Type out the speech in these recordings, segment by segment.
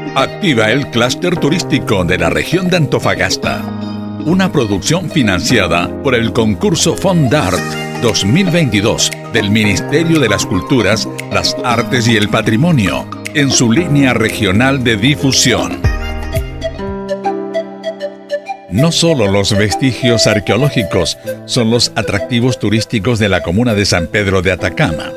Activa el clúster turístico de la región de Antofagasta. Una producción financiada por el concurso Fondart 2022 del Ministerio de las Culturas, las Artes y el Patrimonio, en su línea regional de difusión. No solo los vestigios arqueológicos son los atractivos turísticos de la comuna de San Pedro de Atacama.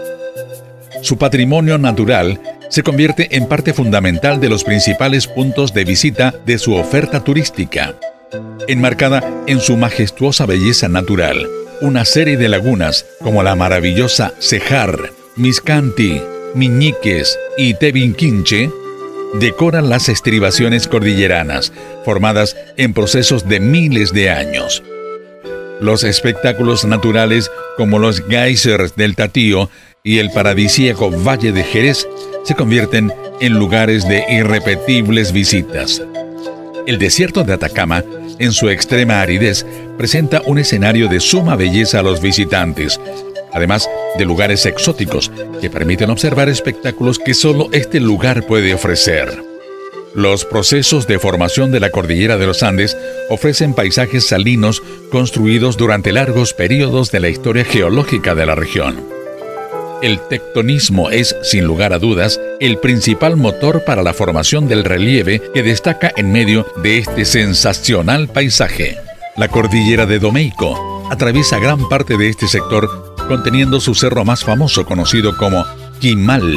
Su patrimonio natural se convierte en parte fundamental de los principales puntos de visita de su oferta turística. Enmarcada en su majestuosa belleza natural, una serie de lagunas como la maravillosa Cejar, Miscanti, Miñiques y Tevinquinche decoran las estribaciones cordilleranas, formadas en procesos de miles de años. Los espectáculos naturales como los geysers del Tatío y el paradisíaco Valle de Jerez se convierten en lugares de irrepetibles visitas. El desierto de Atacama, en su extrema aridez, presenta un escenario de suma belleza a los visitantes, además de lugares exóticos que permiten observar espectáculos que solo este lugar puede ofrecer. Los procesos de formación de la cordillera de los Andes ofrecen paisajes salinos construidos durante largos periodos de la historia geológica de la región. El tectonismo es, sin lugar a dudas, el principal motor para la formación del relieve que destaca en medio de este sensacional paisaje. La cordillera de Domeyko atraviesa gran parte de este sector, conteniendo su cerro más famoso conocido como Quimal.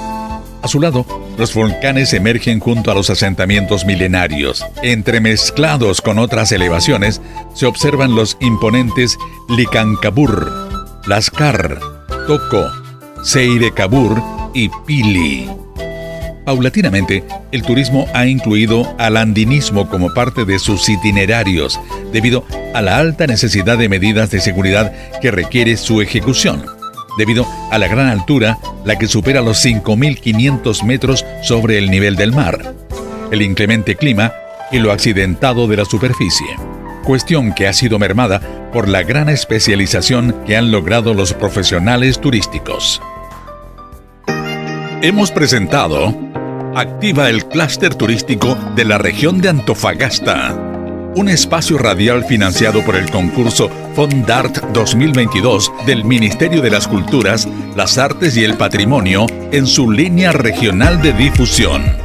A su lado, los volcanes emergen junto a los asentamientos milenarios. Entremezclados con otras elevaciones, se observan los imponentes Licancabur, Lascar, Toco, Seirecabur y Pili. Paulatinamente, el turismo ha incluido al andinismo como parte de sus itinerarios, debido a la alta necesidad de medidas de seguridad que requiere su ejecución, debido a la gran altura, la que supera los 5.500 metros sobre el nivel del mar, el inclemente clima y lo accidentado de la superficie, cuestión que ha sido mermada por la gran especialización que han logrado los profesionales turísticos. Hemos presentado Activa el clúster turístico de la región de Antofagasta, un espacio radial financiado por el concurso Fondart 2022 del Ministerio de las Culturas, las Artes y el Patrimonio en su línea regional de difusión.